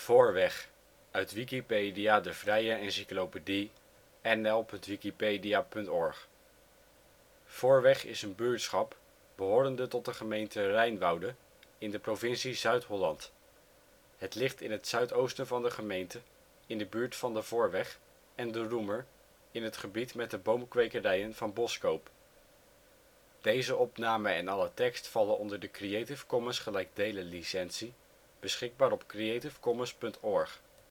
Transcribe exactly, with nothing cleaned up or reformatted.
Voorweg, uit Wikipedia, de vrije encyclopedie. N L punt wikipedia punt org. Voorweg is een buurtschap behorende tot de gemeente Rijnwoude in de provincie Zuid-Holland. Het ligt in het zuidoosten van de gemeente in de buurt van de Voorweg en de Roemer in het gebied met de boomkwekerijen van Boskoop. Plaatsen in de gemeente Rijnwoude Dorpen: Bilthoven · De Haar · Major Melgernonlin · Slijkwell Veendam · Keuningswijk · De Linde ·' t Malijk · Trimunt · Willemstad · Zethuis Groningen: Steden en dorpen in Gelderland Nederland: Provincies · Gemeenten 51° 58 ' NB, 5° 34 ' OL Algemeen Inwoners (2005) ca. twaalf tientallen. Data afkomstig van het C B S. Data afkomstig van het C B S. Portaal Nederland. Deze opname en alle tekst vallen onder de Creative Commons gelijkdelen licentie beschikbaar op creative commons punt org